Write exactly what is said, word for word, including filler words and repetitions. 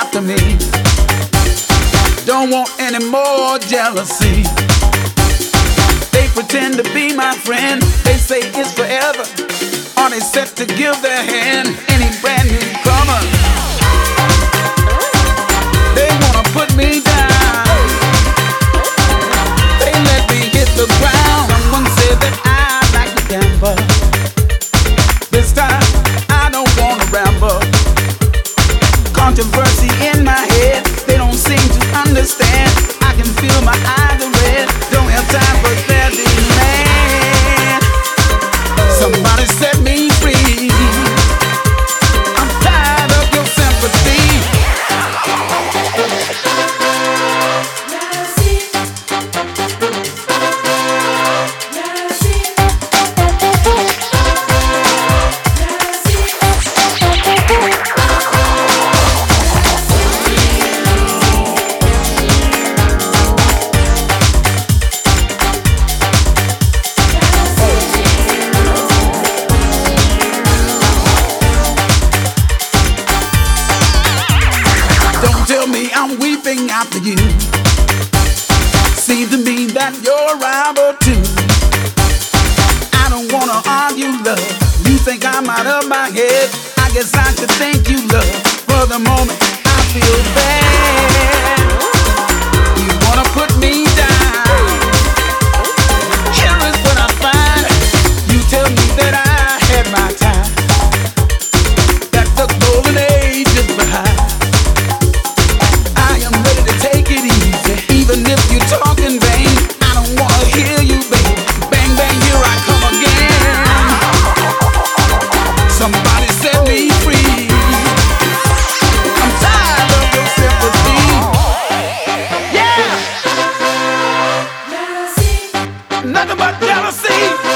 after me. Don't want any more jealousy. They pretend to be my friend. They say it's forever. Are they set to give their hand? Any brand new comer, they wanna put me down. They let me hit the ground. Someone said that I like to gamble. This time I don't wanna ramble. Controversy in my head, they don't seem to understand. I can feel my eyes are red. Don't have time for their demand. Somebody set me free. I'm tired of your sympathy. I'm weeping after you. Seems to me that you're rival too. I don't wanna argue, love. You think I'm out of my head. I guess I should thank you, love. For the moment I feel bad. You wanna put me down. Here is what I find. You tell me that I had my time, that the golden age is behind. Even if you talk in vain, I don't wanna hear you, babe. Bang, bang, here I come again. Somebody set me free. I'm tired of your sympathy. Yeah! Nothing but jealousy.